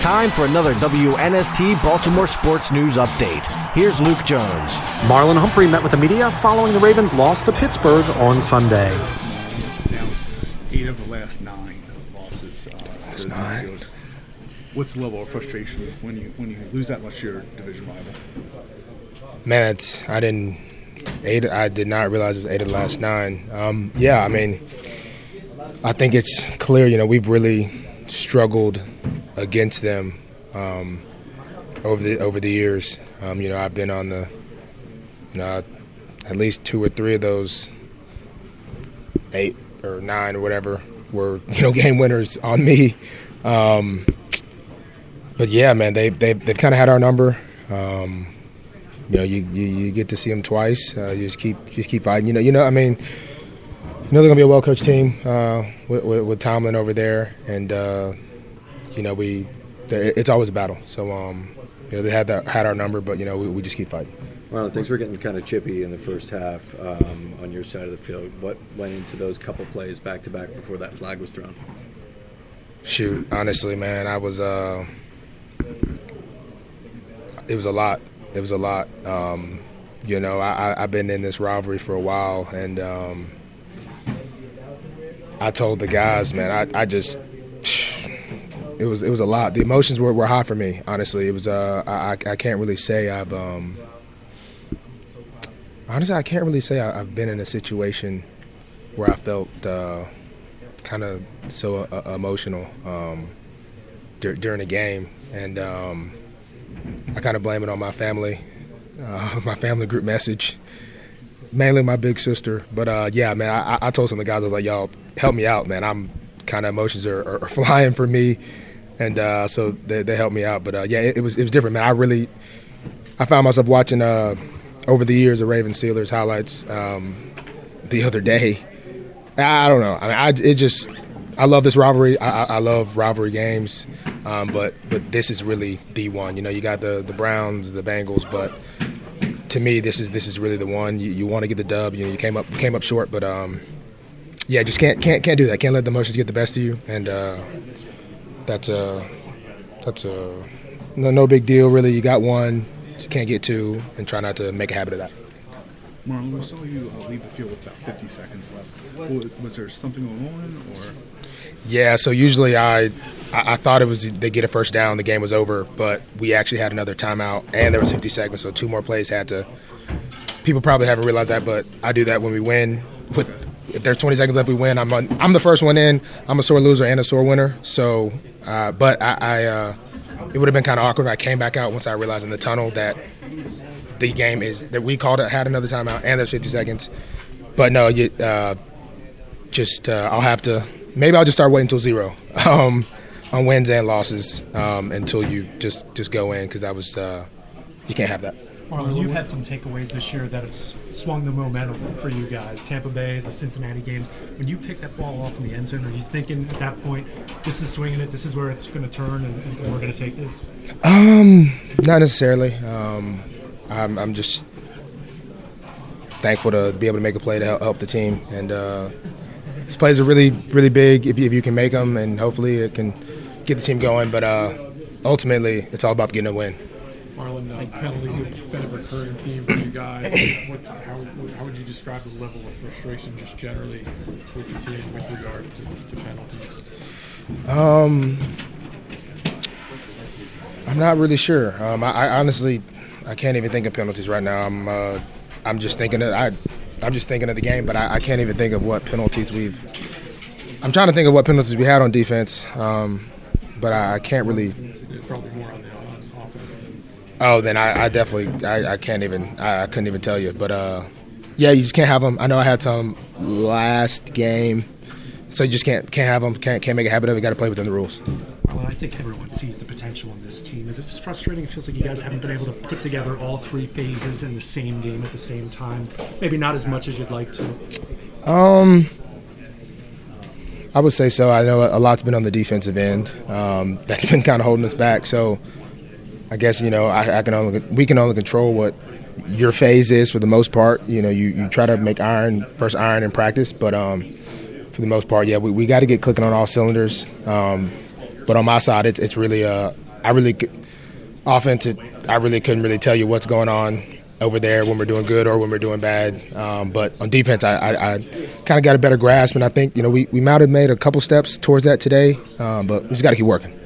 time for another WNST Baltimore Sports News Update. Here's Luke Jones. Marlon Humphrey met with the media following the Ravens' loss to Pittsburgh on Sunday. Now it's 8 of the last 9 losses. That's 9. What's the level of frustration when you lose that much to your division rival? Man, I did not realize it was 8 of the last 9. Yeah, I mean, I think it's clear. We've really struggled against them over the years. I've been on the at least 2 or 3 of those 8 or 9 or whatever were game winners on me. But yeah, man, they've kind of had our number. You get to see them twice. You just keep fighting. I mean, they're gonna be a well-coached team with Tomlin over there, and it's always a battle. So they had our number, but we just keep fighting. Well, things were getting kind of chippy in the first half on your side of the field. What went into those couple plays back to back before that flag was thrown? Shoot, honestly, man, I was. It was a lot. It was a lot. I've been in this rivalry for a while, and I told the guys, man, it was a lot. The emotions were high for me, honestly. It was I can't really say I've honestly I can't really say I've been in a situation where I felt kind of so emotional during the game, and I kind of blame it on my family, my family group message, mainly my big sister. But yeah, man, I told some of the guys, I was like, y'all, help me out, man. I'm kind of emotions are flying for me, and so they helped me out. But yeah, it was different, man. I found myself watching over the years the Ravens Steelers highlights the other day. I don't know. I mean, I love this rivalry. I love rivalry games, but this is really the one. You got the Browns, the Bengals, but to me, this is really the one. You want to get the dub. You came up short, but yeah, just can't do that. Can't let the emotions get the best of you, and that's no big deal really. You got one, you can't get 2, and try not to make a habit of that. Marlon, we saw you leave the field with about 50 seconds left. Was there something going on, or? Yeah, so usually I thought it was they get a first down, the game was over, but we actually had another timeout, and there was 50 seconds, so 2 more plays had to. People probably haven't realized that, but I do that when we win. If there's 20 seconds left, we win. I'm the first one in. I'm a sore loser and a sore winner. So, but it would have been kind of awkward if I came back out once I realized in the tunnel that the game that we called it, had another timeout, and there's 50 seconds. But no, I'll have to. Maybe I'll just start waiting until 0 on wins and losses until you just go in, because you can't have that. Marlon, you've had some takeaways this year that have swung the momentum for you guys. Tampa Bay, the Cincinnati games. When you pick that ball off in the end zone, are you thinking at that point, this is swinging it, this is where it's going to turn, and we're going to take this? Not necessarily. I'm just thankful to be able to make a play to help the team, and these plays are really, really big if you can make them, and hopefully it can get the team going. But ultimately, it's all about getting a win. Marlon, penalties have been a recurring theme for you guys. How would you describe the level of frustration just generally with the team with regard to penalties? I'm not really sure. I honestly can't even think of penalties right now. I'm just thinking of the game, but I can't even think of what penalties I'm trying to think of what penalties we had on defense, but I can't really. It's probably more on offense. Oh, then I definitely I can't even I couldn't even tell you. But yeah, you just can't have them. I know I had some last game, so you just can't have them. Can't make a habit of it. Got to play within the rules. Well, I think everyone sees the potential in this team. Is it just frustrating? It feels like you guys haven't been able to put together all 3 phases in the same game at the same time. Maybe not as much as you'd like to. I would say so. I know a lot's been on the defensive end. That's been kind of holding us back. So I guess we can only control what your phase is for the most part. You try to make first iron in practice, but for the most part, yeah, we got to get clicking on all cylinders. But on my side, it's really I I really couldn't really tell you what's going on over there when we're doing good or when we're doing bad. But on defense, I kind of got a better grasp, and I think we might have made a couple steps towards that today, but we just got to keep working.